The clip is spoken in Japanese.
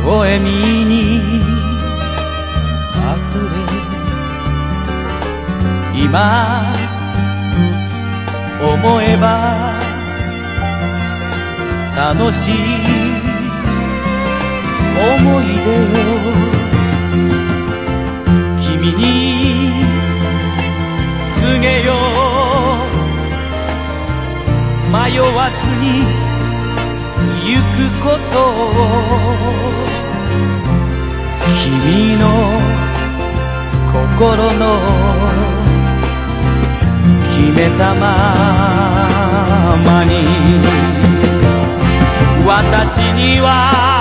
笑みにあふれ今思えば楽しい思い出を君に告げよう迷わずに行くことを君の心の決めたままに私には